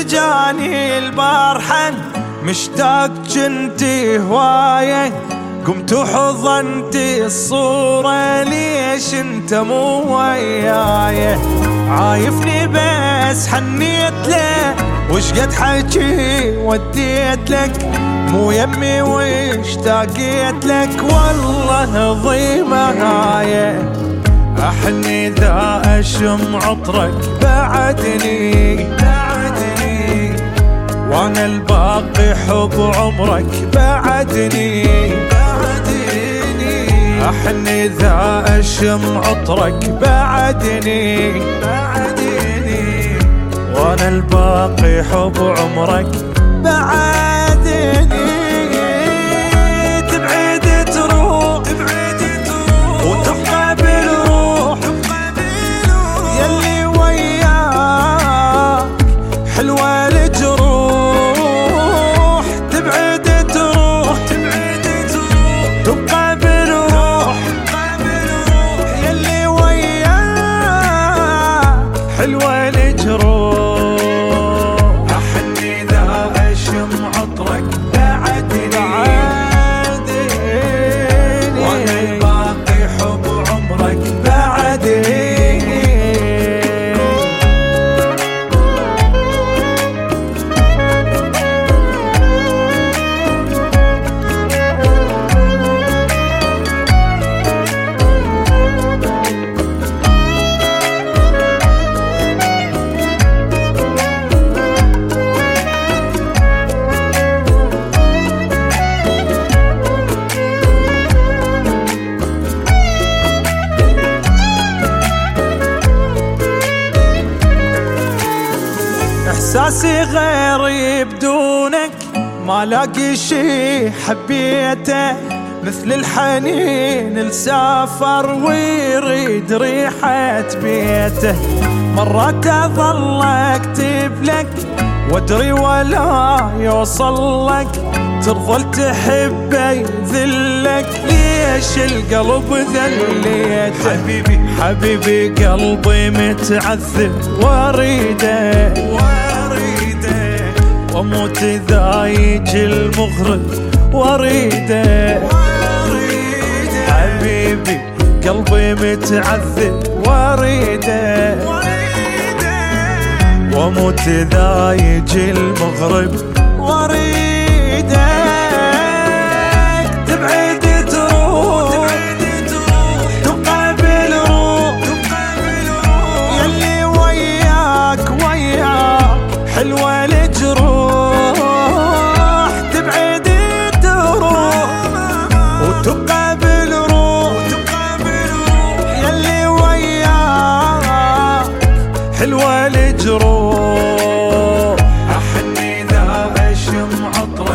جاني البارحة مشتاق جنتي هواية، قمت وحضنتي الصورة ليش انت مو وياي؟ عايفني بس حنيت له وش قد حكي وديت لك، مو يمي واشتاقيت لك والله ضيمة هاي. احني ذا اشم عطرك بعدني وانا الباقي حب عمرك بعدني. احني ذا اشم عطرك بعدني وانا الباقي حب عمرك بعدني. تبعد تروح وتبقى بالروح يلي وياك حلوة الجروح. تبعد تروح تبقى بالروح يلي وياك حلوة الجروح. احساسي غريب دونك ما لاقي شي حبيته، مثل الحنين لسافر ويريد ريحة بيته. مرات اظل اكتب لك وادري ولا يوصل لك، ترضى تحبه يذلك ليش القلب ذليته. حبيبي قلبي متعذب واريده واموت اذا يجي المغرب واريده. حبيبي قلبي متعذب واريده واموت اذا يجي المغرب واريده. تبعد تروح تبقى بالروح يلي وياك حلوة الجروح. تبعد تروح وتبقى بالروح يلي وياك حلوة الجروح. احني ذا اشم عطر